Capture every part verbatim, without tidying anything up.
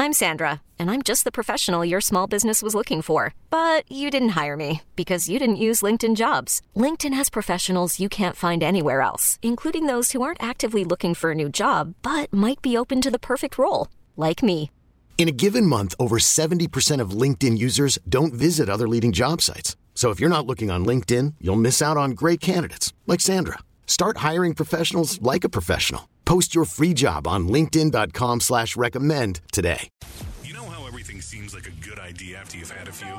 I'm Sandra, and I'm just the professional your small business was looking for. But you didn't hire me because you didn't use LinkedIn Jobs. LinkedIn has professionals you can't find anywhere else, including those who aren't actively looking for a new job, but might be open to the perfect role, like me. In a given month, over seventy percent of LinkedIn users don't visit other leading job sites. So if you're not looking on LinkedIn, you'll miss out on great candidates like Sandra. Start hiring professionals like a professional. Post your free job on linkedin.com slash recommend today. You know how everything seems like a good idea after you've had a few?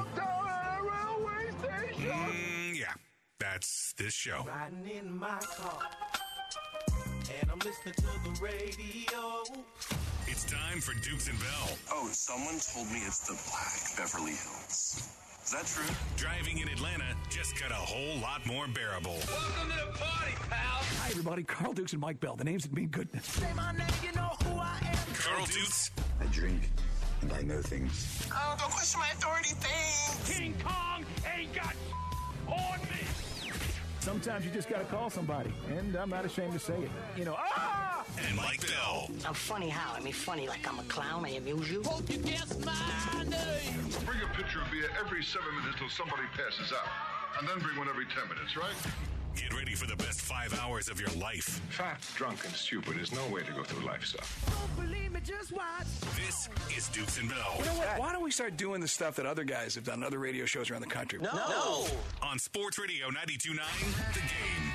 Mm, yeah, that's this show. Riding in my car, and I'm listening to the radio. It's time for Dukes and Bell. Oh, someone told me it's the Black Beverly Hills. Is that true? Driving in Atlanta just got a whole lot more bearable. Welcome to the party, pal. Hi, everybody. Carl Dukes and Mike Bell. The names that mean goodness. Say my name, you know who I am. Carl Dukes. I drink, and I know things. Oh, don't question my authority thing. King Kong ain't got on me. Sometimes you just got to call somebody, and I'm not ashamed to say it. You know, ah! And Mike Bell. I'm funny how? I mean, funny like I'm a clown. I amuse you. Won't you guess my name? Bring a pitcher of beer every seven minutes till somebody passes out. And then bring one every ten minutes, right? Get ready for the best five hours of your life. Fat, drunk, and stupid is no way to go through life, sir. Don't believe me, just watch. This is Dukes and Bell. You know what? Why don't we start doing the stuff that other guys have done, other radio shows around the country? No. no. On Sports Radio ninety-two point nine, The Game.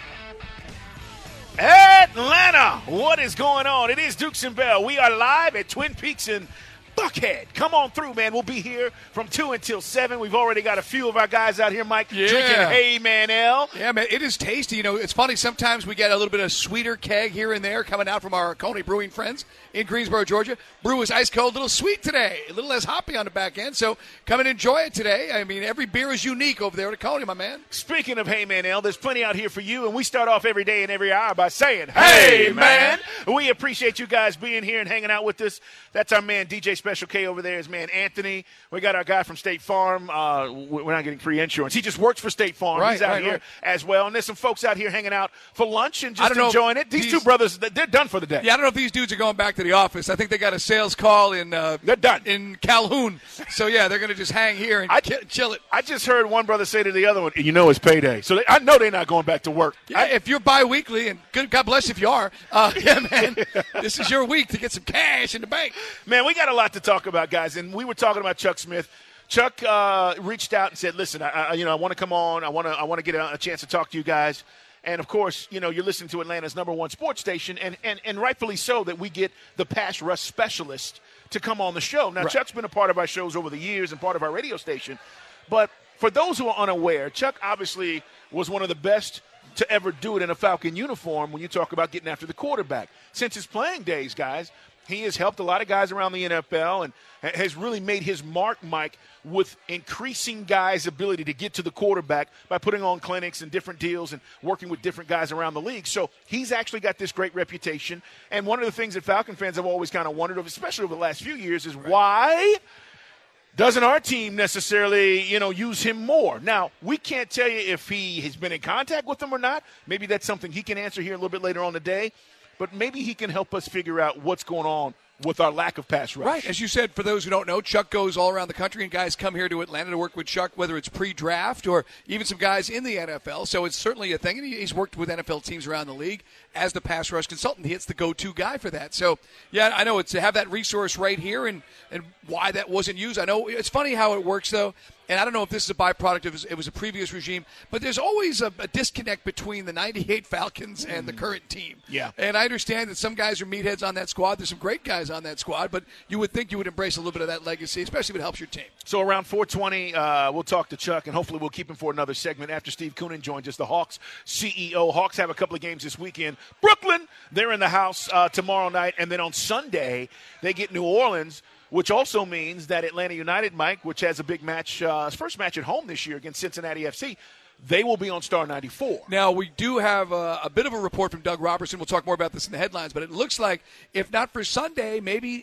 Atlanta, what is going on? It is Dukes and Bell. We are live at Twin Peaks in Buckhead. Come on through, man. We'll be here from two until seven. We've already got a few of our guys out here, Mike, yeah. drinking Hey Man L. Yeah, man, it is tasty. You know, it's funny. Sometimes we get a little bit of sweeter keg here and there coming out from our Coney Brewing friends in Greensboro, Georgia. Brew was ice cold, a little sweet today, a little less hoppy on the back end. So come and enjoy it today. I mean, every beer is unique over there at Coney, my man. Speaking of Hey Man L, there's plenty out here for you, and we start off every day and every hour by saying, Hey, man. We appreciate you guys being here and hanging out with us. That's our man, D J Special K over there. His man, Anthony. We got our guy from State Farm. Uh, we're not getting free insurance. He just works for State Farm. Right, He's out right, here right. as well. And there's some folks out here hanging out for lunch and I just don't enjoying know it. These, these two brothers, they're done for the day. Yeah, I don't know if these dudes are going back to the office. I think they got a sales call in uh, They're done. in Calhoun. So, yeah, they're going to just hang here and I, ki- chill it. I just heard one brother say to the other one, you know it's payday. So they, I know they're not going back to work. Yeah, I, if you're bi-weekly, and good, God bless if you are, uh, yeah, man, this is your week to get some cash in the bank. Man, we got a lot to talk about, guys, and we were talking about Chuck Smith. Chuck uh, reached out and said, "Listen, I, I you know I want to come on. I want to I want to get a, a chance to talk to you guys." And of course, you know you're listening to Atlanta's number one sports station, and and, and rightfully so that we get the pass rush specialist to come on the show. Now, right. Chuck's been a part of our shows over the years and part of our radio station, but for those who are unaware, Chuck obviously was one of the best to ever do it in a Falcon uniform when you talk about getting after the quarterback. Since his playing days, guys, he has helped a lot of guys around the N F L and has really made his mark, Mike, with increasing guys' ability to get to the quarterback by putting on clinics and different deals and working with different guys around the league. So he's actually got this great reputation. And one of the things that Falcon fans have always kind of wondered, especially over the last few years, is why doesn't our team necessarily, you know, use him more? Now, we can't tell you if he has been in contact with them or not. Maybe that's something he can answer here a little bit later on today. But maybe he can help us figure out what's going on with our lack of pass rush. Right. As you said, for those who don't know, Chuck goes all around the country, and guys come here to Atlanta to work with Chuck, whether it's pre-draft or even some guys in the N F L. So it's certainly a thing. And he's worked with N F L teams around the league as the pass rush consultant. He's the go-to guy for that. So, yeah, I know it's to have that resource right here and, and why that wasn't used. I know it's funny how it works, though. And I don't know if this is a byproduct of it was a previous regime, but there's always a, a disconnect between the ninety-eight Falcons and the current team. Yeah. And I understand that some guys are meatheads on that squad. There's some great guys on that squad, but you would think you would embrace a little bit of that legacy, especially if it helps your team. So around four twenty, uh, we'll talk to Chuck, and hopefully we'll keep him for another segment after Steve Koonin joins us, the Hawks C E O. Hawks have a couple of games this weekend. Brooklyn, they're in the house uh, tomorrow night, and then on Sunday they get New Orleans, which also means that Atlanta United, Mike, which has a big match, uh, first match at home this year against Cincinnati F C, they will be on Star ninety-four. Now, we do have a, a bit of a report from Doug Robertson. We'll talk more about this in the headlines, but it looks like if not for Sunday, maybe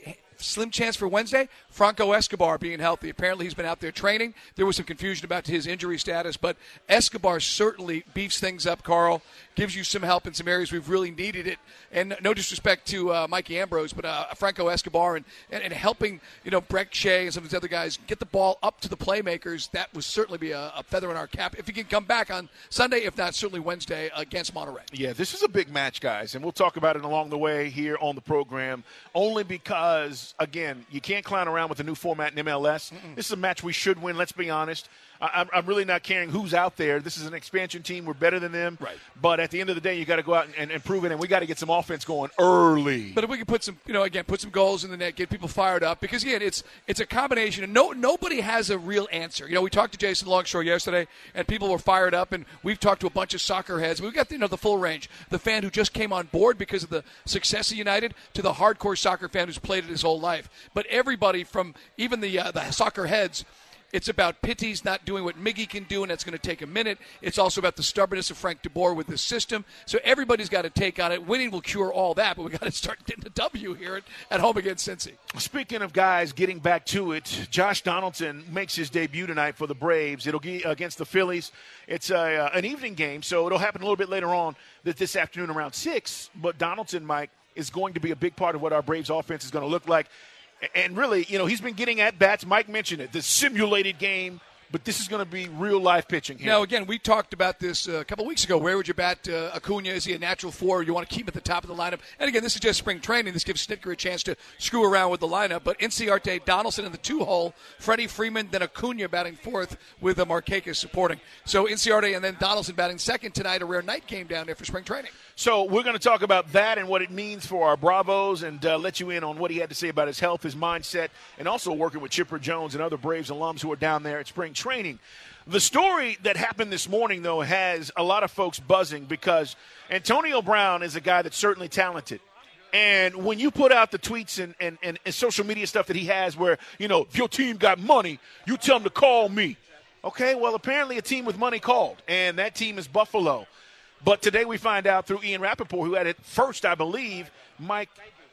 slim chance for Wednesday, Franco Escobar being healthy. Apparently he's been out there training. There was some confusion about his injury status, but Escobar certainly beefs things up, Carl, gives you some help in some areas we've really needed it. And no disrespect to uh, Mikey Ambrose, but uh, Franco Escobar and, and, and helping, you know, Breck Shea and some of these other guys get the ball up to the playmakers, that would certainly be a, a feather in our cap. If he can come back on Sunday, if not certainly Wednesday against Monterey. Yeah, this is a big match, guys, and we'll talk about it along the way here on the program, only because, again, you can't clown around with the new format in M L S. Mm-mm. This is a match we should win, let's be honest. I, I'm really not caring who's out there. This is an expansion team. We're better than them. Right. But at the end of the day, you got to go out and, and prove it, and we got to get some offense going early. But if we can put some, you know, again, put some goals in the net, get people fired up, because, again, it's it's a combination. And no, nobody has a real answer. You know, we talked to Jason Longshore yesterday, and people were fired up, and we've talked to a bunch of soccer heads. We've got, you know, the full range. The fan who just came on board because of the success of United to the hardcore soccer fan who's played it his whole life. But everybody from even the uh, the soccer heads, it's about Pitties not doing what Miggy can do, and that's going to take a minute. It's also about the stubbornness of Frank DeBoer with this system. So everybody's got to take on it. Winning will cure all that, but we got to start getting a W here at, at home against Cincy. Speaking of guys getting back to it, Josh Donaldson makes his debut tonight for the Braves. It'll be against the Phillies. It's a, uh, an evening game, so it'll happen a little bit later on this afternoon around six. But Donaldson, Mike, is going to be a big part of what our Braves offense is going to look like. And really, you know, he's been getting at-bats. Mike mentioned it, the simulated game, but this is going to be real-life pitching here. Now, again, we talked about this uh, a couple of weeks ago. Where would you bat uh, Acuna? Is he a natural four? You want to keep him at the top of the lineup? And, again, this is just spring training. This gives Snitker a chance to screw around with the lineup. But Inciarte, Donaldson in the two-hole, Freddie Freeman, then Acuna batting fourth with uh, Markakis supporting. So Inciarte and then Donaldson batting second tonight, a rare night game down there for spring training. So we're going to talk about that and what it means for our Bravos and uh, let you in on what he had to say about his health, his mindset, and also working with Chipper Jones and other Braves alums who are down there at spring training. The story that happened this morning, though, has a lot of folks buzzing because Antonio Brown is a guy that's certainly talented. And when you put out the tweets and, and, and, and social media stuff that he has where, you know, if your team got money, you tell them to call me. Okay, well, apparently a team with money called, and that team is Buffalo. But today we find out through Ian Rappaport, who had it first, I believe, Mike,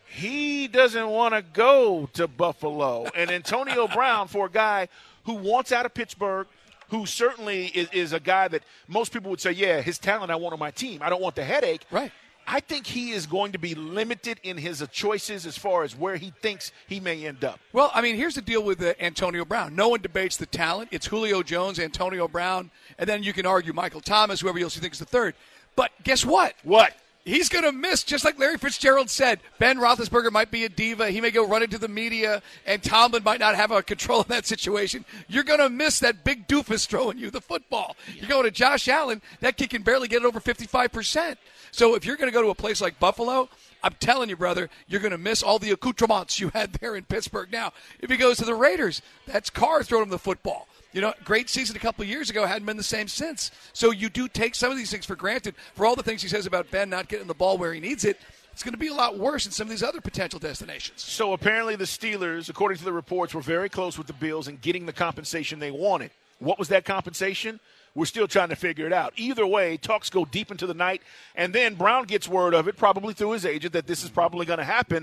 he doesn't want to go to Buffalo. And Antonio Brown, for a guy who wants out of Pittsburgh, who certainly is, is a guy that most people would say, yeah, his talent I want on my team. I don't want the headache. Right. I think he is going to be limited in his choices as far as where he thinks he may end up. Well, I mean, here's the deal with uh, Antonio Brown. No one debates the talent. It's Julio Jones, Antonio Brown, and then you can argue Michael Thomas, whoever else you think is the third. But guess what? What? He's going to miss, just like Larry Fitzgerald said. Ben Roethlisberger might be a diva. He may go run into the media, and Tomlin might not have a control of that situation. You're going to miss that big doofus throwing you the football. You go to Josh Allen, that kid can barely get it over fifty-five percent. So if you're going to go to a place like Buffalo, I'm telling you, brother, you're going to miss all the accoutrements you had there in Pittsburgh. Now, if he goes to the Raiders, that's Carr throwing him the football. You know, great season a couple of years ago, hadn't been the same since. So you do take some of these things for granted. For all the things he says about Ben not getting the ball where he needs it, it's going to be a lot worse in some of these other potential destinations. So apparently the Steelers, according to the reports, were very close with the Bills in getting the compensation they wanted. What was that compensation? We're still trying to figure it out. Either way, talks go deep into the night, and then Brown gets word of it, probably through his agent, that this is probably going to happen,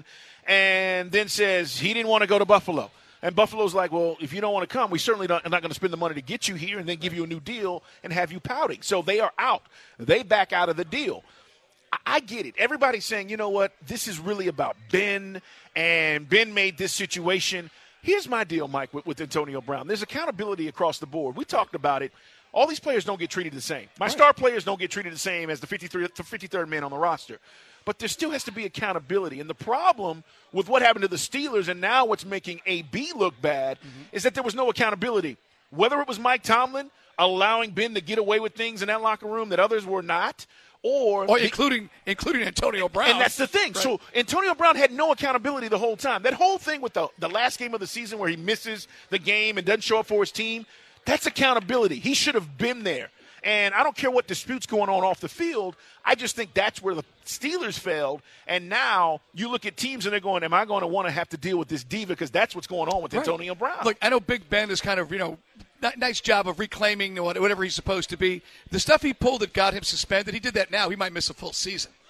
and then says he didn't want to go to Buffalo. And Buffalo's like, well, if you don't want to come, we certainly don't, are not going to spend the money to get you here and then give you a new deal and have you pouting. So they are out. They back out of the deal. I, I get it. Everybody's saying, you know what, this is really about Ben, and Ben made this situation. Here's my deal, Mike, with, with Antonio Brown. There's accountability across the board. We talked about it. All these players don't get treated the same. My right. star players don't get treated the same as the fifty-third man on the roster. But there still has to be accountability. And the problem with what happened to the Steelers and now what's making A B look bad mm-hmm. is that there was no accountability. Whether it was Mike Tomlin allowing Ben to get away with things in that locker room that others were not, or, or including the, including Antonio Brown. And that's the thing. Right. So Antonio Brown had no accountability the whole time. That whole thing with the, the last game of the season where he misses the game and doesn't show up for his team, that's accountability. He should have been there. And I don't care what disputes going on off the field. I just think that's where the Steelers failed. And now you look at teams and they're going, am I going to want to have to deal with this diva? Because that's what's going on with right. Antonio Brown. Look, I know Big Ben is kind of, you know, nice job of reclaiming whatever he's supposed to be. The stuff he pulled that got him suspended, he did that now. He might miss a full season.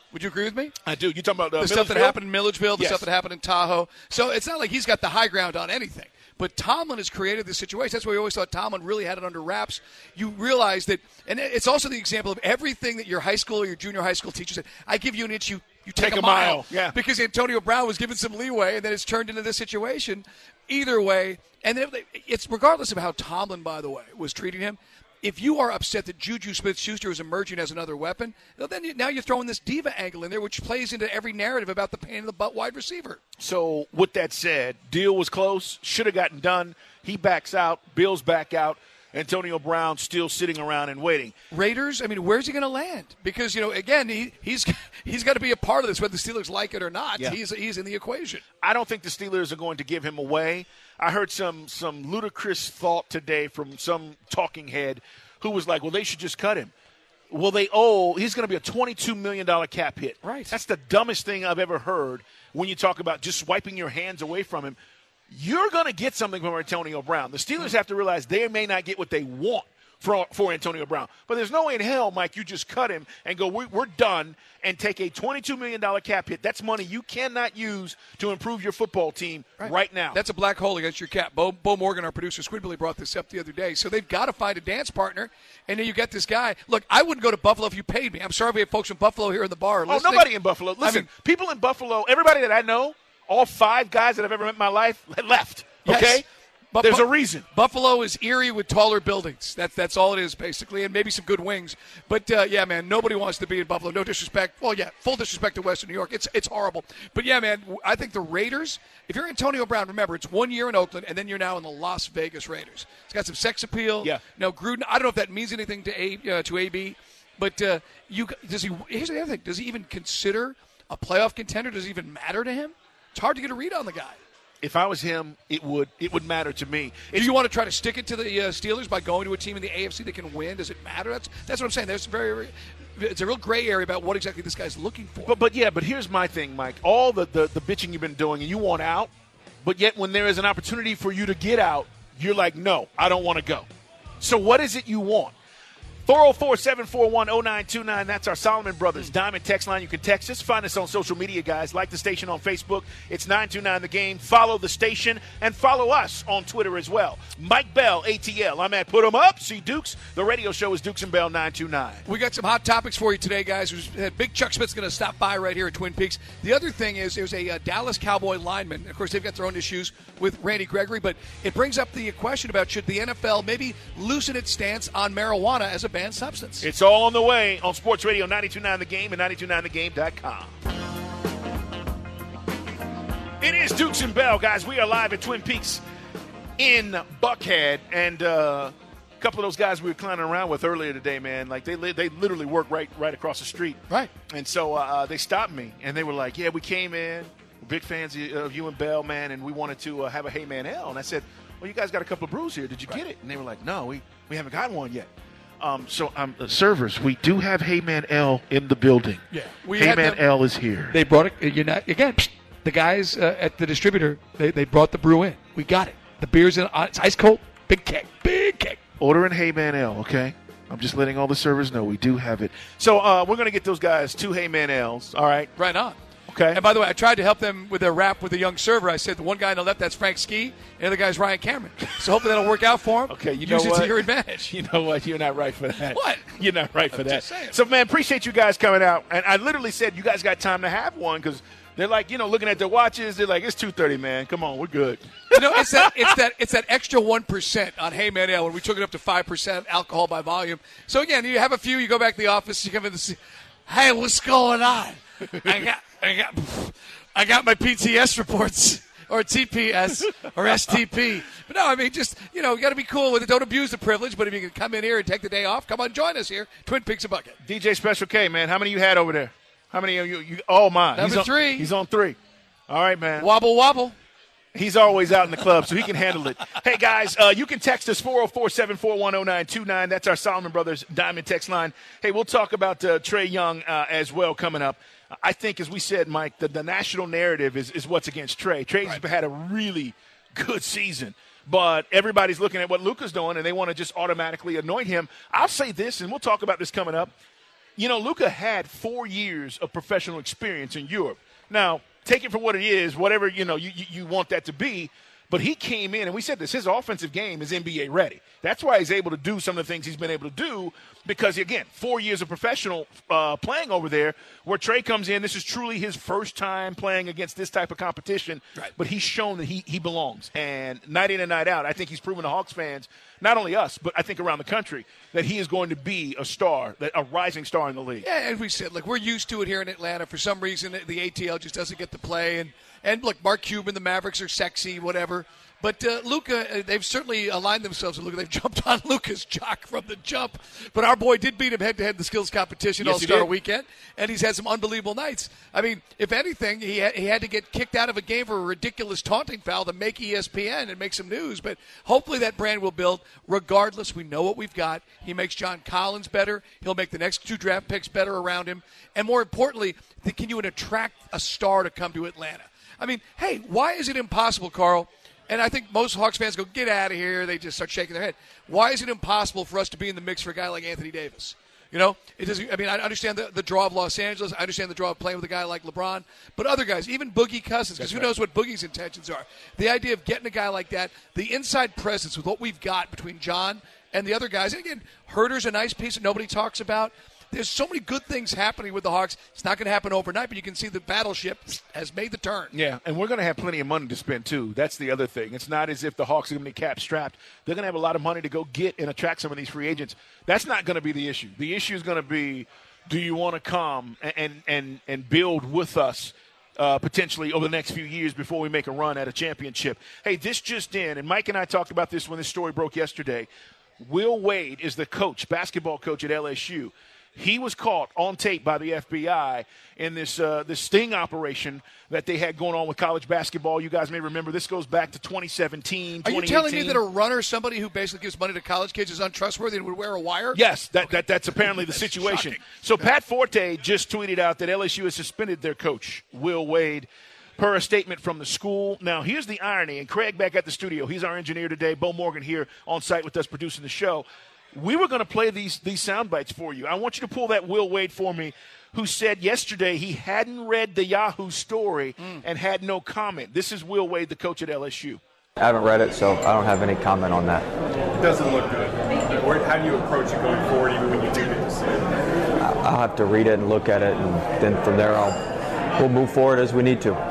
Would you agree with me? I do. You talking about uh, the stuff that happened in Milledgeville, the yes. stuff that happened in Tahoe. So it's not like he's got the high ground on anything. But Tomlin has created this situation. That's why we always thought Tomlin really had it under wraps. You realize that, and it's also the example of everything that your high school or your junior high school teacher said. I give you an inch, you, you take, take a, a mile. mile. Yeah. Because Antonio Brown was given some leeway, and then it's turned into this situation. Either way, and then it's regardless of how Tomlin, by the way, was treating him. If you are upset that Juju Smith-Schuster is emerging as another weapon, well, then you, now you're throwing this diva angle in there, which plays into every narrative about the pain in the butt wide receiver. So, with that said, deal was close, should have gotten done. He backs out, Bills back out. Antonio Brown still sitting around and waiting. Raiders, I mean, where's he going to land? Because, you know, again, he, he's he's got to be a part of this, whether the Steelers like it or not. Yeah. He's he's in the equation. I don't think the Steelers are going to give him away. I heard some some ludicrous thought today from some talking head who was like, well, they should just cut him. Well, they owe – he's going to be a twenty-two million dollars cap hit. Right. That's the dumbest thing I've ever heard when you talk about just wiping your hands away from him. You're going to get something from Antonio Brown. The Steelers have to realize they may not get what they want for, for Antonio Brown. But there's no way in hell, Mike, you just cut him and go, we're, we're done, and take a twenty-two million dollars cap hit. That's money you cannot use to improve your football team right, right now. That's a black hole against your cap. Bo, Bo Morgan, our producer, Squidbilly, brought this up the other day. So they've got to find a dance partner, and then you get this guy. Look, I wouldn't go to Buffalo if you paid me. I'm sorry we have folks from Buffalo here in the bar Oh, listening. nobody in Buffalo. Listen, I mean, people in Buffalo, everybody that I know, all five guys that I've ever met in my life left. Yes. Okay? But There's Bu- a reason. Buffalo is eerie with taller buildings. That's that's all it is, basically, and maybe some good wings. But, uh, yeah, man, nobody wants to be in Buffalo. No disrespect. Well, yeah, full disrespect to Western New York. It's it's horrible. But, yeah, man, I think the Raiders, if you're Antonio Brown, remember, it's one year in Oakland, and then you're now in the Las Vegas Raiders. It's got some sex appeal. Yeah. Now, Gruden, I don't know if that means anything to A, uh, to A B, but uh, you does he? Here's the other thing. Does he even consider a playoff contender? Does it even matter to him? It's hard to get a read on the guy. If I was him, it would it would matter to me. It's, Do you want to try to stick it to the uh, Steelers by going to a team in the A F C that can win? Does it matter? That's that's what I'm saying. There's very, it's a real gray area about what exactly this guy's looking for. But but yeah, but here's my thing, Mike. All the, the, the bitching you've been doing and you want out, but yet when there is an opportunity for you to get out, you're like, no, I don't want to go. So what is it you want? four oh four, seven four one, oh nine two nine. That's our Solomon Brothers Diamond text line. You can text us. Find us on social media, guys. Like the station on Facebook. It's nine two nine The Game. Follow the station and follow us on Twitter as well. Mike Bell, A T L. I'm at Put 'em Up. See Dukes. The radio show is Dukes and Bell nine two nine. We got some hot topics for you today, guys. Big Chuck Smith's going to stop by right here at Twin Peaks. The other thing is there's a uh, Dallas Cowboy lineman. Of course, they've got their own issues with Randy Gregory, but it brings up the question about should the N F L maybe loosen its stance on marijuana as a banned substance. It's all on the way on Sports Radio ninety-two point nine The Game and ninety-two point nine the game dot com. It is Dukes and Bell, guys. We are live at Twin Peaks in Buckhead, and uh, a couple of those guys we were clowning around with earlier today, man, like they li- they literally work right right across the street. Right. And so uh, they stopped me, and they were like, yeah, we came in. We're big fans of you and Bell, man, and we wanted to uh, have a Hey Man L. And I said, well, you guys got a couple of brews here. Did you right. get it? And they were like, no, we, we haven't got one yet. Um, so, um, uh, servers, we do have Heyman L in the building. Yeah, we Heyman L is here. They brought it. You're not again. The guys uh, at the distributor, they, they brought the brew in. We got it. The beer's in. Uh, it's ice cold. Big keg. Big keg. Ordering Heyman L. Okay, I'm just letting all the servers know we do have it. So uh, we're gonna get those guys two Heyman L's. All right. Right on. Okay. And by the way, I tried to help them with their rap with a young server. I said the one guy on the left, that's Frank Ski, and the other guy's Ryan Cameron. So hopefully that'll work out for him. Okay, you Use know it what? to your advantage. You know what? You're not right for that. What? You're not right for I'm that. just saying. So, man, appreciate you guys coming out. And I literally said, you guys got time to have one because they're like, you know, looking at their watches. They're like, it's two thirty, man. Come on, we're good. You know, it's that it's that it's that extra one percent on Heyman Ale when we took it up to five percent alcohol by volume. So again, you have a few. You go back to the office. You come in to see, hey, what's going on? I got I got. I got my P T S reports, or T P S, or S T P. But no, I mean, just, you know, you got to be cool with it. Don't abuse the privilege. But if you can come in here and take the day off, come on, join us here. Twin Peaks a Bucket. D J Special K, man, how many you had over there? How many of you? you oh, my. Number he's on, three. He's on three. All right, man. Wobble, wobble. He's always out in the club, so he can handle it. Hey, guys, uh, you can text us four oh four, seven four one, oh nine two nine. That's our Solomon Brothers Diamond text line. Hey, we'll talk about uh, Trae Young uh, as well coming up. I think, as we said, Mike, the, the national narrative is, is what's against Trae. Trae's right. had a really good season, but everybody's looking at what Luka's doing, and they want to just automatically anoint him. I'll say this, and we'll talk about this coming up. you know, Luka had four years of professional experience in Europe. Now, take it for what it is, whatever, you know, you, you, you want that to be. But he came in, and we said this, his offensive game is N B A ready. That's why he's able to do some of the things he's been able to do because, again, four years of professional uh, playing over there where Trey comes in. This is truly his first time playing against this type of competition. Right. But he's shown that he, he belongs. And night in and night out, I think he's proven to Hawks fans, not only us, but I think around the country, that he is going to be a star, a rising star in the league. Yeah, and we said, look, we're used to it here in Atlanta. For some reason, the A T L just doesn't get to play. And, and look, Mark Cuban, the Mavericks are sexy, whatever. But uh, Luka, uh, they've certainly aligned themselves with Luka. They've jumped on Luka's jock from the jump. But our boy did beat him head-to-head in the skills competition yes, All-Star Weekend, and he's had some unbelievable nights. I mean, if anything, he, ha- he had to get kicked out of a game for a ridiculous taunting foul to make E S P N and make some news. But hopefully that brand will build. Regardless, we know what we've got. He makes John Collins better. He'll make the next two draft picks better around him. And more importantly, can you attract a star to come to Atlanta? I mean, hey, why is it impossible, Carl? And I think most Hawks fans go, get out of here. They just start shaking their head. Why is it impossible for us to be in the mix for a guy like Anthony Davis? You know, it doesn't. I mean, I understand the, the draw of Los Angeles. I understand the draw of playing with a guy like LeBron. But other guys, even Boogie Cousins, because who knows what Boogie's intentions are. The idea of getting a guy like that, the inside presence with what we've got between John and the other guys. And again, Herter's a nice piece that nobody talks about. There's so many good things happening with the Hawks. It's not going to happen overnight, but you can see the battleship has made the turn. Yeah, and we're going to have plenty of money to spend, too. That's the other thing. It's not as if the Hawks are going to be cap-strapped. They're going to have a lot of money to go get and attract some of these free agents. That's not going to be the issue. The issue is going to be, do you want to come and, and, and build with us uh, potentially over the next few years before we make a run at a championship? Hey, this just in, and Mike and I talked about this when this story broke yesterday. Will Wade is the coach, basketball coach at L S U. He was caught on tape by the F B I in this uh, this sting operation that they had going on with college basketball. You guys may remember this goes back to twenty seventeen, Are you telling me that a runner, somebody who basically gives money to college kids, is untrustworthy and would wear a wire? Yes, that, okay. that that's apparently the that's situation. Shocking. So Pat Forte just tweeted out that L S U has suspended their coach, Will Wade, per a statement from the school. Now, here's the irony, and Craig back at the studio. He's our engineer today. Bo Morgan here on site with us producing the show. We were going to play these these sound bites for you. I want you to pull that Will Wade for me, who said yesterday he hadn't read the Yahoo story mm. and had no comment. This is Will Wade, the coach at L S U. I haven't read it, so I don't have any comment on that. It doesn't look good. How do you approach it going forward, even when you do get to see it? I'll have to read it and look at it, and then from there I'll we'll move forward as we need to.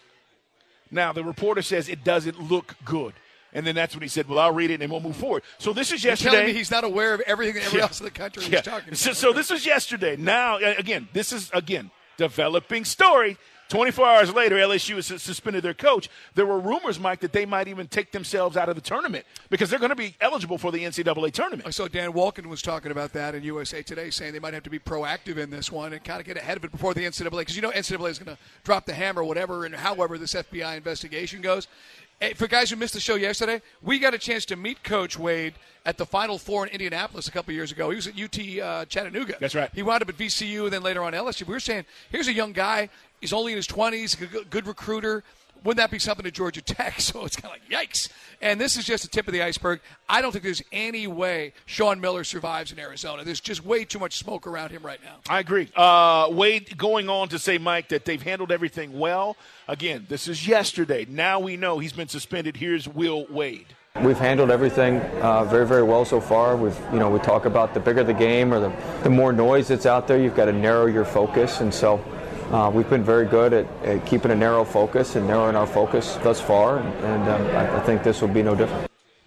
Now, the reporter says it doesn't look good. And then that's when he said, well, I'll read it and we'll move forward. So this is yesterday. You're telling me he's not aware of everything that everyone yeah. else in the country yeah. is talking about. So, so this is yesterday. Now, again, this is, again, developing story. twenty-four hours later, L S U has suspended their coach. There were rumors, Mike, that they might even take themselves out of the tournament because they're going to be eligible for the N C double A tournament. So Dan Walken was talking about that in U S A Today, saying they might have to be proactive in this one and kind of get ahead of it before the N C double A, because you know N C double A is going to drop the hammer, whatever, and however this F B I investigation goes. For guys who missed the show yesterday, we got a chance to meet Coach Wade at the Final Four in Indianapolis a couple years ago. He was at U T uh, Chattanooga. That's right. He wound up at V C U and then later on L S U. We were saying, here's a young guy. He's only in his twenties, a good, good recruiter. Wouldn't that be something to Georgia Tech? So it's kind of like, yikes. And this is just the tip of the iceberg. I don't think there's any way Sean Miller survives in Arizona. There's just way too much smoke around him right now. I agree. Uh, Wade going on to say, Mike, that they've handled everything well. Again, this is yesterday. Now we know he's been suspended. Here's Will Wade. We've handled everything uh, very, very well so far. We've, you know, we talk about the bigger the game or the, the more noise that's out there, you've got to narrow your focus. And so uh, we've been very good at, at keeping a narrow focus and narrowing our focus thus far. And, and um, I, I think this will be no different.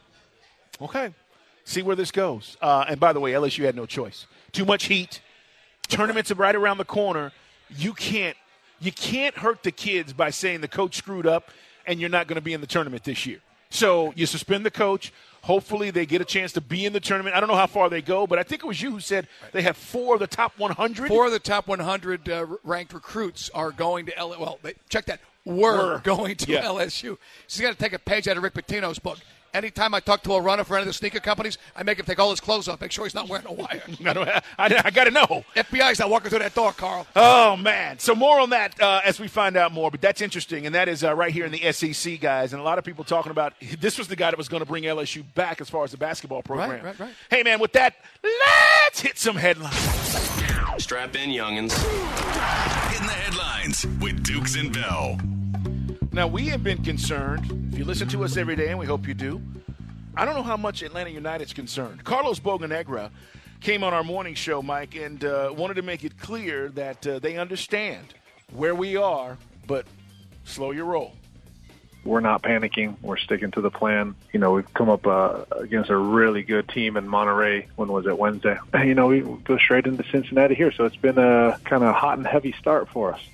Okay. See where this goes. Uh, and by the way, L S U had no choice. Too much heat. Tournaments are right around the corner. You can't, you can't hurt the kids by saying the coach screwed up and you're not going to be in the tournament this year. So you suspend the coach. Hopefully they get a chance to be in the tournament. I don't know how far they go, but I think it was you who said they have four of the top one hundred. Four of the top one hundred uh, ranked recruits are going to L S U. Well, they, check that. Were, were. going to yeah. L S U. She's got to take a page out of Rick Pitino's book. Anytime I talk to a runner for any of the sneaker companies, I make him take all his clothes off, make sure he's not wearing a wire. I, don't, I, I got to know. F B I's not walking through that door, Carl. Oh, man. So more on that uh, as we find out more. But that's interesting, and that is uh, right here in the S E C, guys. And a lot of people talking about this was the guy that was going to bring L S U back as far as the basketball program. Right, right, right. Hey, man, with that, let's hit some headlines. Strap in, youngins. In the headlines with Dukes and Bell. Now, we have been concerned. If you listen to us every day, and we hope you do, I don't know how much Atlanta United's concerned. Carlos Bocanegra came on our morning show, Mike, and uh, wanted to make it clear that uh, they understand where we are, but slow your roll. We're not panicking. We're sticking to the plan. You know, we've come up uh, against a really good team in Monterey. When was it? Wednesday. You know, we go straight into Cincinnati here, so it's been a kind of hot and heavy start for us.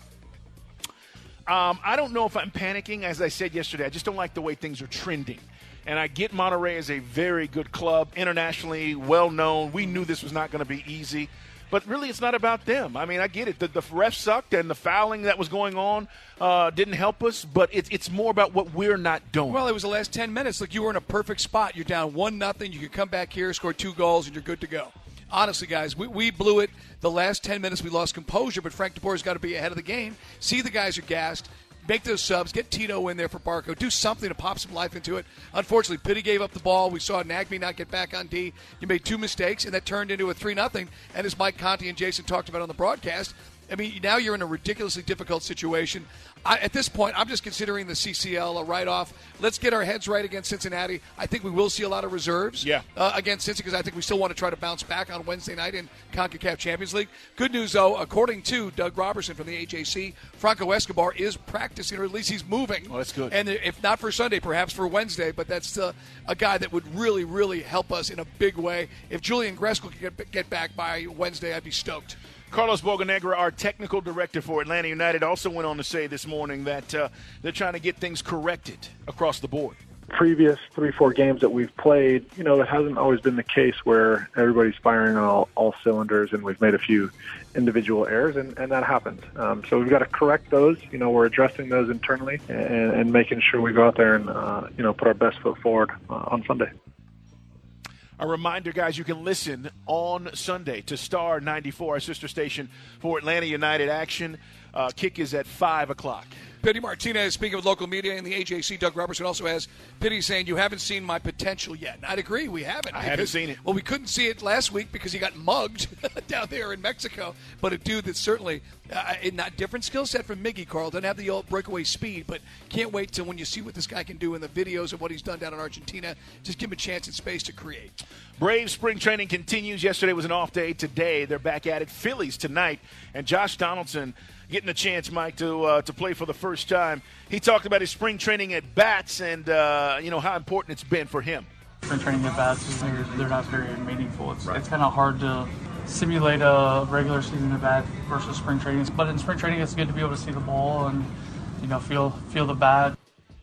Um, I don't know if I'm panicking. As I said yesterday, I just don't like the way things are trending. And I get Monterey is a very good club, internationally well-known. We knew this was not going to be easy. But really, it's not about them. I mean, I get it. The, the refs sucked, and the fouling that was going on uh, didn't help us. But it, it's more about what we're not doing. Well, it was the last ten minutes. Like, you were in a perfect spot. You're down one nothing. You could come back here, score two goals, and you're good to go. Honestly, guys, we, we blew it. The last ten minutes, we lost composure, but Frank DeBoer's got to be ahead of the game. See the guys are gassed. Make those subs. Get Tito in there for Barco. Do something to pop some life into it. Unfortunately, Pitty gave up the ball. We saw Nagbe not get back on D. You made two mistakes, and that turned into a three nothing. And as Mike Conti and Jason talked about on the broadcast, I mean, now you're in a ridiculously difficult situation. I, at this point, I'm just considering the C C L a write-off. Let's get our heads right against Cincinnati. I think we will see a lot of reserves yeah. uh, against Cincinnati because I think we still want to try to bounce back on Wednesday night in CONCACAF Champions League. Good news, though, according to Doug Robertson from the H A C, Franco Escobar is practicing, or at least he's moving. Oh, that's good. And if not for Sunday, perhaps for Wednesday, but that's uh, a guy that would really, really help us in a big way. If Julian Gresco could get, get back by Wednesday, I'd be stoked. Carlos Bocanegra, our technical director for Atlanta United, also went on to say this morning that uh, they're trying to get things corrected across the board. Previous three, four games that we've played, you know, it hasn't always been the case where everybody's firing on all, all cylinders, and we've made a few individual errors, and, and that happens. Um, so we've got to correct those. You know, we're addressing those internally and, and making sure we go out there and, uh, you know, put our best foot forward uh, on Sunday. A reminder, guys, you can listen on Sunday to Star ninety-four, our sister station, for Atlanta United action. Uh, kick is at five o'clock. Pitty Martinez, speaking with local media in the A J C, Doug Robertson also has Pitty saying, you haven't seen my potential yet. And I'd agree, we haven't. I haven't seen it. Well, we couldn't see it last week because he got mugged down there in Mexico. But a dude that's certainly uh, a not different skill set from Miggy, Carl. Doesn't have the old breakaway speed, but can't wait till when you see what this guy can do in the videos of what he's done down in Argentina. Just give him a chance and space to create. Braves spring training continues. Yesterday was an off day. Today they're back at it. Phillies tonight. And Josh Donaldson getting a chance, Mike, to uh, to play for the first time. He talked about his spring training at bats and, uh, you know, how important it's been for him. Spring training at bats, they're, they're not very meaningful. It's, right. it's kind of hard to simulate a regular season at bat versus spring training. But in spring training, it's good to be able to see the ball and, you know, feel feel the bat.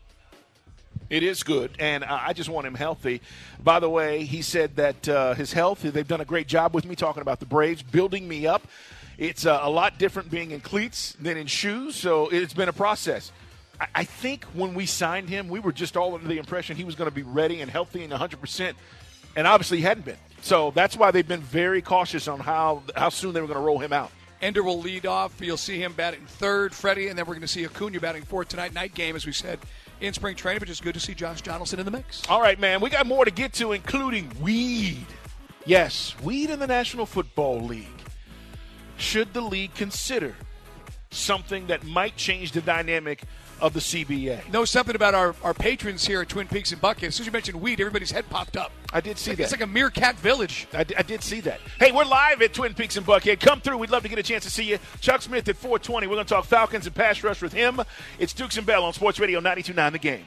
It is good, and uh, I just want him healthy. By the way, he said that uh, his health, they've done a great job with me talking about the Braves, building me up. It's uh, a lot different being in cleats than in shoes, so it's been a process. I, I think when we signed him, we were just all under the impression he was going to be ready and healthy and one hundred percent, and obviously he hadn't been. So that's why they've been very cautious on how, how soon they were going to roll him out. Ender will lead off. You'll see him batting third, Freddie, and then we're going to see Acuna batting fourth tonight. Night game, as we said, in spring training, but it's good to see Josh Donaldson in the mix. All right, man, we got more to get to, including weed. Yes, weed in the National Football League. Should the league consider something that might change the dynamic of the C B A? Know something about our, our patrons here at Twin Peaks and Buckhead. As soon as you mentioned weed, everybody's head popped up. I did see like, that. It's like a meerkat village. I, I did see that. Hey, we're live at Twin Peaks and Buckhead. Come through. We'd love to get a chance to see you. Chuck Smith at four twenty. We're going to talk Falcons and pass rush with him. It's Dukes and Bell on Sports Radio ninety-two point nine The Game.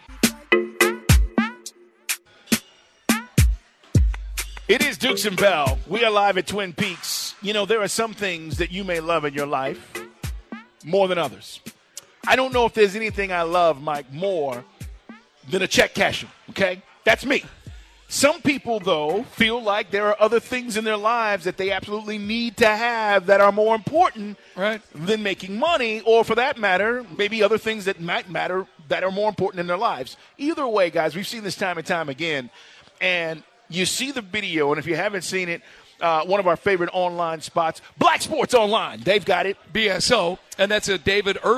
It is Dukes and Bell. We are live at Twin Peaks. You know, there are some things that you may love in your life more than others. I don't know if there's anything I love, Mike, more than a check cashing, okay? That's me. Some people, though, feel like there are other things in their lives that they absolutely need to have that are more important right. than making money, or for that matter, maybe other things that might matter that are more important in their lives. Either way, guys, we've seen this time and time again, and you see the video, and if you haven't seen it, uh, one of our favorite online spots, Black Sports Online. They've got it. B S O, and that's a David Irving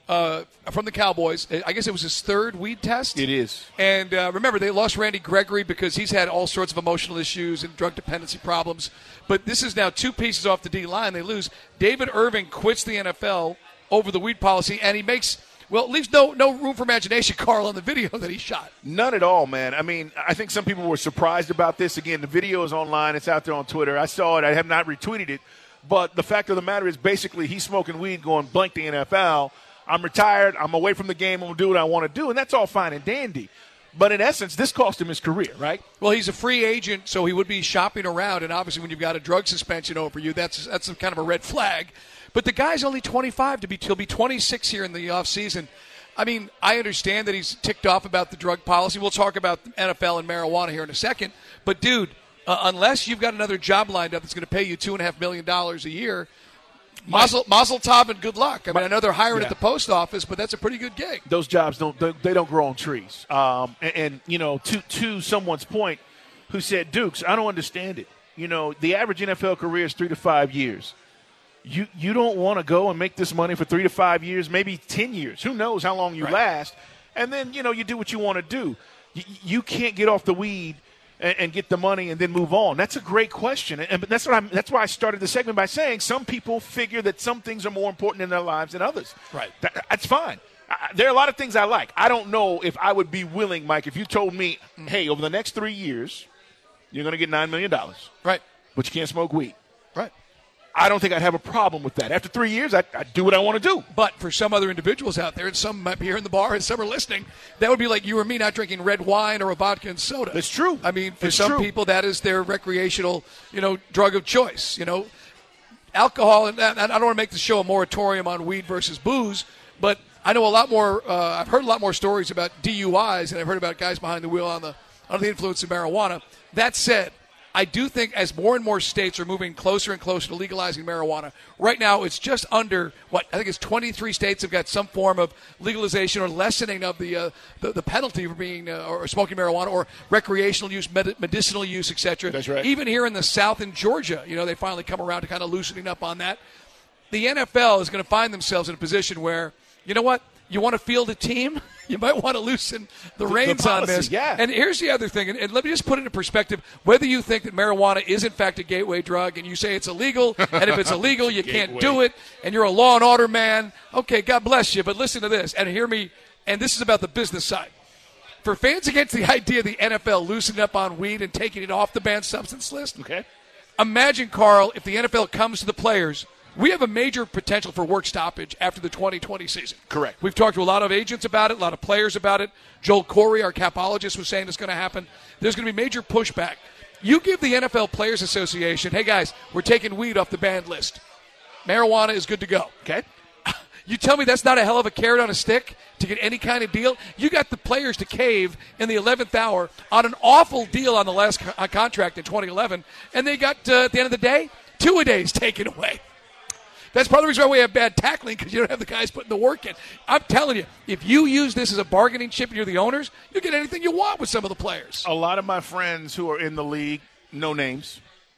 uh, from the Cowboys. I guess it was his third weed test. It is. And uh, remember, they lost Randy Gregory because he's had all sorts of emotional issues and drug dependency problems. But this is now two pieces off the D-line. They lose. David Irving quits the N F L over the weed policy, and he makes – well, it leaves no, no room for imagination, Carl, on the video that he shot. None at all, man. I mean, I think some people were surprised about this. Again, the video is online. It's out there on Twitter. I saw it. I have not retweeted it. But the fact of the matter is basically he's smoking weed going blank the N F L. I'm retired. I'm away from the game. I'm going to do what I want to do, and that's all fine and dandy. But in essence, this cost him his career, right? Well, he's a free agent, so he would be shopping around. And obviously when you've got a drug suspension over you, that's that's kind of a red flag. But the guy's only twenty-five. To be, he'll be twenty-six here in the offseason. I mean, I understand that he's ticked off about the drug policy. We'll talk about the N F L and marijuana here in a second. But, dude, uh, unless you've got another job lined up that's going to pay you two point five million dollars a year, Mazel, mazel tov and good luck. I mean, I know they're hiring yeah. at the post office, but that's a pretty good gig. Those jobs don't they, they don't grow on trees. Um, and, and, you know, to, to someone's point who said, Dukes, I don't understand it. You know, the average N F L career is three to five years. You you don't want to go and make this money for three to five years, maybe ten years. Who knows how long you right. last? And then, you know, you do what you want to do. You, you can't get off the weed and, and get the money and then move on. That's a great question. And, and that's, what I'm, that's why I started the segment by saying some people figure that some things are more important in their lives than others. Right. That, that's fine. I, there are a lot of things I like. I don't know if I would be willing, Mike, if you told me, hey, over the next three years, you're going to get nine million dollars. Right. But you can't smoke weed. Right. I don't think I'd have a problem with that. After three years, I'd, I'd do what I want to do. But for some other individuals out there, and some might be here in the bar and some are listening, that would be like you or me not drinking red wine or a vodka and soda. That's true. I mean, for it's some true. people, that is their recreational, you know, drug of choice. You know, alcohol, and I don't want to make the show a moratorium on weed versus booze, but I know a lot more, uh, I've heard a lot more stories about D U Is, and I've heard about guys behind the wheel on the under the influence of marijuana. That said, I do think as more and more states are moving closer and closer to legalizing marijuana, right now it's just under, what, I think it's twenty-three states have got some form of legalization or lessening of the uh, the, the penalty for being uh, or smoking marijuana or recreational use, med- medicinal use, et cetera. That's right. Even here in the South in Georgia, you know, they finally come around to kind of loosening up on that. The N F L is going to find themselves in a position where, you know what, you want to field a team? You might want to loosen the reins the policy, on this. Yeah. And here's the other thing, and, and let me just put it in perspective. Whether you think that marijuana is, in fact, a gateway drug, and you say it's illegal, and if it's illegal, you can't do it, and you're a law and order man, okay, God bless you, but listen to this, and hear me, and this is about the business side. For fans against the idea of the N F L loosening up on weed and taking it off the banned substance list, okay. Imagine, Carl, if the N F L comes to the players, we have a major potential for work stoppage after the twenty twenty season. Correct. We've talked to a lot of agents about it, a lot of players about it. Joel Corey, our capologist, was saying it's going to happen. There's going to be major pushback. You give the N F L Players Association, hey, guys, we're taking weed off the banned list. Marijuana is good to go. Okay. You tell me that's not a hell of a carrot on a stick to get any kind of deal? You got the players to cave in the eleventh hour on an awful deal on the last co- contract in twenty eleven, and they got, uh, at the end of the day, two-a-days taken away. That's part of the reason why we have bad tackling, because you don't have the guys putting the work in. I'm telling you, if you use this as a bargaining chip and you're the owners, you'll get anything you want with some of the players. A lot of my friends who are in the league, no names,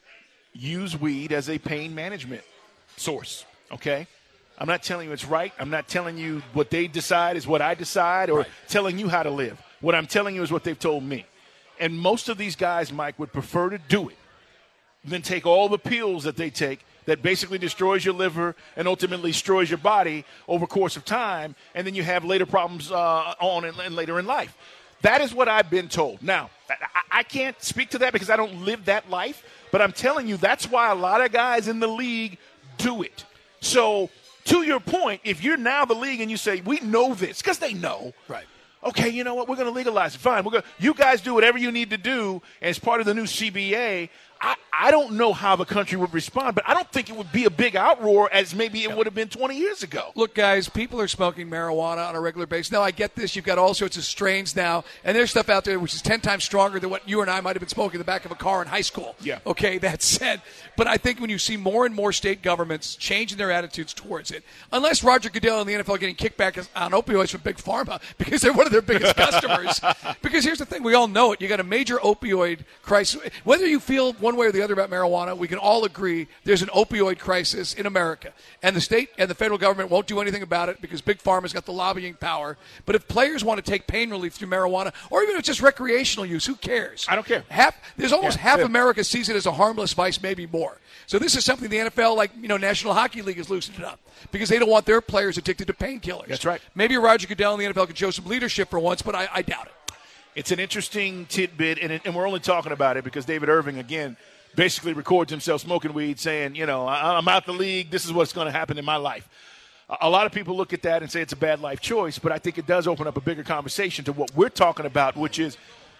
use weed as a pain management source, okay? I'm not telling you it's right. I'm not telling you what they decide is what I decide or right. telling you how to live. What I'm telling you is what they've told me. And most of these guys, Mike, would prefer to do it than take all the pills that they take that basically destroys your liver and ultimately destroys your body over the course of time, and then you have later problems uh, on and, and later in life. That is what I've been told. Now, I, I can't speak to that because I don't live that life, but I'm telling you that's why a lot of guys in the league do it. So, to your point, if you're now the league and you say, we know this, because they know. Right. Okay, you know what? We're going to legalize it. Fine. We're going. You guys do whatever you need to do as part of the new C B A. I, I don't know how the country would respond, but I don't think it would be a big outroar as maybe it would have been twenty years ago. Look, guys, people are smoking marijuana on a regular basis. Now, I get this. You've got all sorts of strains now, and there's stuff out there which is ten times stronger than what you and I might have been smoking in the back of a car in high school. Yeah. Okay, that said. But I think when you see more and more state governments changing their attitudes towards it, unless Roger Goodell and the N F L are getting kickback on opioids from Big Pharma because they're one of their biggest customers. Because here's the thing. We all know it. You got a major opioid crisis. Whether you feel one one way or the other about marijuana, we can all agree there's an opioid crisis in America. And the state and the federal government won't do anything about it because Big Pharma's got the lobbying power. But if players want to take pain relief through marijuana, or even if it's just recreational use, who cares? I don't care. Half, there's almost Yeah, half yeah. America sees it as a harmless vice, maybe more. So this is something the N F L, like, you know, National Hockey League has loosened it up because they don't want their players addicted to painkillers. That's right. Maybe Roger Goodell and the N F L could show some leadership for once, but I, I doubt it. It's an interesting tidbit, and, it, and we're only talking about it because David Irving, again, basically records himself smoking weed saying, you know, I, I'm out the league. This is what's going to happen in my life. A, a lot of people look at that and say it's a bad life choice, but I think it does open up a bigger conversation to what we're talking about, which is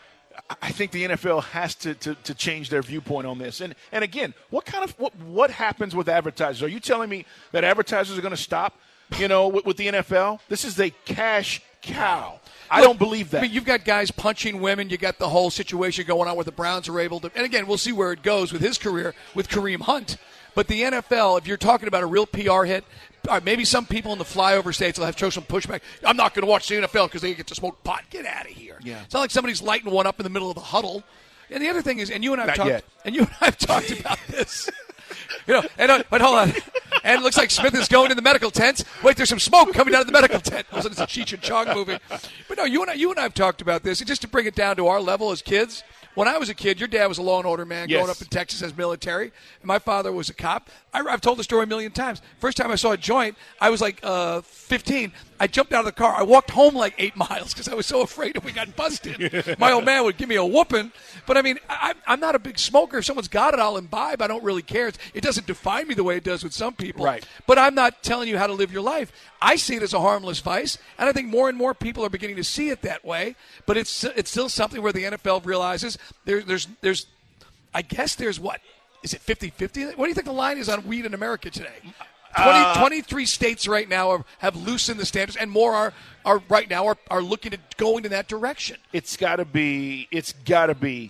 I think the N F L has to, to, to change their viewpoint on this. And and again, what kind of what, what happens with advertisers? Are you telling me that advertisers are going to stop, you know, with, with the N F L? This is a cash cow. I Look, don't believe that. I mean, you've got guys punching women. You got the whole situation going on where the Browns are able to. And again, we'll see where it goes with his career with Kareem Hunt. But the N F L, if you're talking about a real P R hit, all right, maybe some people in the flyover states will have to show some pushback. I'm not going to watch the N F L because they get to smoke pot. Get out of here. Yeah. It's not like somebody's lighting one up in the middle of the huddle. And the other thing is, and you and I have Not talked, yet. and you and I have talked about this. You know, and uh, but hold on. And it looks like Smith is going to the medical tent. Wait, there's some smoke coming out of the medical tent. All of a sudden, it's a Cheech and Chong movie. But no, you and I, you and I have talked about this. And just to bring it down to our level as kids, when I was a kid, your dad was a law and order man Yes. growing up in Texas as military. And my father was a cop. I, I've told the story a million times. First time I saw a joint, I was like uh, fifteen. I jumped out of the car. I walked home like eight miles because I was so afraid if we got busted. My old man would give me a whooping. But, I mean, I, I'm not a big smoker. If someone's got it, I'll imbibe. I don't really care. It doesn't define me the way it does with some people. Right. But I'm not telling you how to live your life. I see it as a harmless vice, and I think more and more people are beginning to see it that way. But it's it's still something where the N F L realizes there, there's, there's, I guess there's what? Is it fifty-fifty? What do you think the line is on weed in America today? twenty, Uh, twenty-three states right now are, have loosened the standards, and more are, are right now are, are looking at going in that direction. It's got to be. It's got to be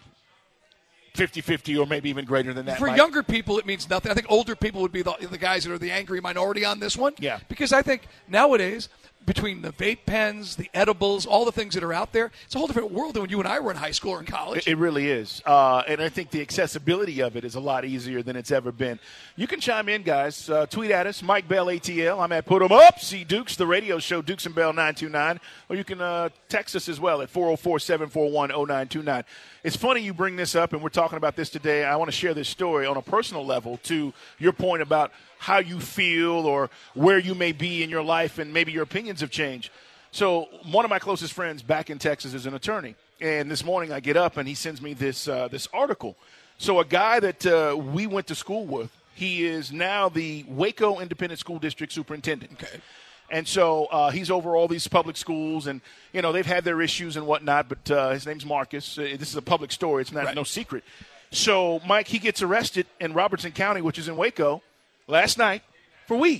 fifty-fifty or maybe even greater than that. For Mike. younger people, it means nothing. I think older people would be the, the guys that are the angry minority on this one. Yeah. Because I think nowadays, between the vape pens, the edibles, all the things that are out there, it's a whole different world than when you and I were in high school or in college. It, it really is. Uh, and I think the accessibility of it is a lot easier than it's ever been. You can chime in, guys. Uh, tweet at us, Mike Bell A T L. I'm at Put 'em Up. See Dukes, the radio show, Dukes and Bell nine two nine. Or you can uh, text us as well at four oh four, seven four one, oh nine two nine. It's funny you bring this up, and we're talking about this today. I want to share this story on a personal level to your point about how you feel or where you may be in your life, and maybe your opinions have changed. So one of my closest friends back in Texas is an attorney. And this morning I get up and he sends me this uh, this article. So a guy that uh, we went to school with, he is now the Waco Independent School District superintendent. Okay. And so uh, he's over all these public schools, and, you know, they've had their issues and whatnot, but uh, his name's Marcus. Uh, this is a public story. It's not Right. no secret. So, Mike, he gets arrested in Robertson County, which is in Waco, last night for weed.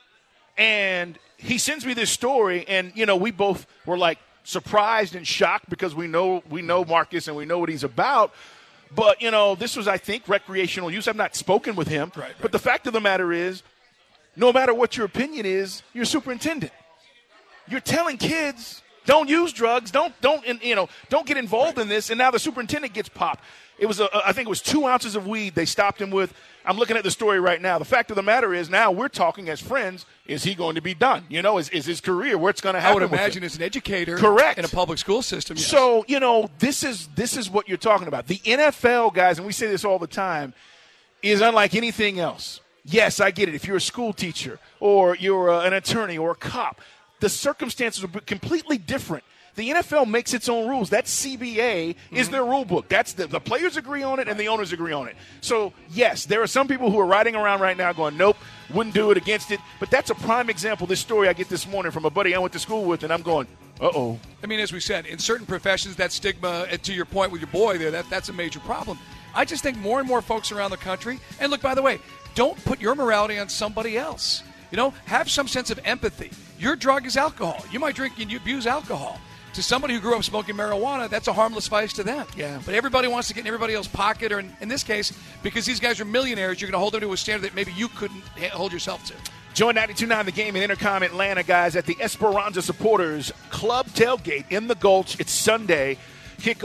And he sends me this story, and, you know, we both were, like, surprised and shocked because we know we know Marcus and we know what he's about. But, you know, this was, I think, recreational use. I've not spoken with him. Right, right. But the fact of the matter is, no matter what your opinion is, you're superintendent. You're telling kids, don't use drugs, don't don't you know, don't get involved in this, and now the superintendent gets popped. It was, a, I think it was two ounces of weed they stopped him with. I'm looking at the story right now. The fact of the matter is now we're talking as friends. Is he going to be done? You know, is, is his career, what's going to happen I would with imagine him? as an educator Correct. in a public school system. Yes. So, you know, this is this is what you're talking about. The N F L, guys, and we say this all the time, is unlike anything else. Yes, I get it. If you're a school teacher or you're uh, an attorney or a cop, the circumstances are completely different. The N F L makes its own rules. That C B A mm-hmm. is their rule book. That's the, the players agree on it and the owners agree on it. So, yes, there are some people who are riding around right now going, nope, wouldn't do it, against it. But that's a prime example. This story I get this morning from a buddy I went to school with, and I'm going, uh-oh. I mean, as we said, in certain professions, that stigma, and to your point with your boy there, that that's a major problem. I just think more and more folks around the country, and look, by the way, don't put your morality on somebody else. You know, have some sense of empathy. Your drug is alcohol. You might drink and you abuse alcohol. To somebody who grew up smoking marijuana, that's a harmless vice to them. Yeah. But everybody wants to get in everybody else's pocket, or in, in this case, because these guys are millionaires, you're going to hold them to a standard that maybe you couldn't hold yourself to. Join ninety-two point nine The Game in Intercom Atlanta, guys, at the Esperanza Supporters Club Tailgate in the Gulch. It's Sunday. Kickoff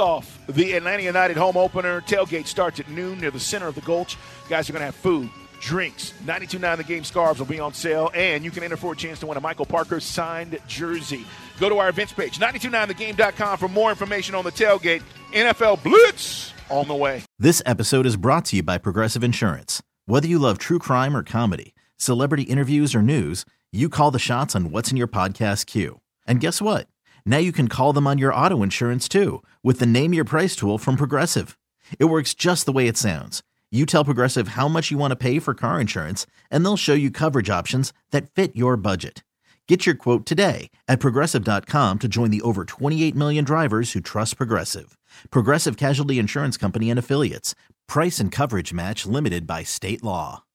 the Atlanta United home opener. Tailgate starts at noon near the center of the Gulch. Guys are going to have food, drinks. ninety-two point nine The Game scarves will be on sale, and you can enter for a chance to win a Michael Parker signed jersey. Go to our events page, nine two nine the game dot com, for more information on the tailgate. N F L Blitz on the way. This episode is brought to you by Progressive Insurance. Whether you love true crime or comedy, celebrity interviews or news, you call the shots on what's in your podcast queue. And guess what? Now you can call them on your auto insurance too with the Name Your Price tool from Progressive. It works just the way it sounds. You tell Progressive how much you want to pay for car insurance, and they'll show you coverage options that fit your budget. Get your quote today at Progressive dot com to join the over twenty-eight million drivers who trust Progressive. Progressive Casualty Insurance Company and Affiliates. Price and coverage match limited by state law.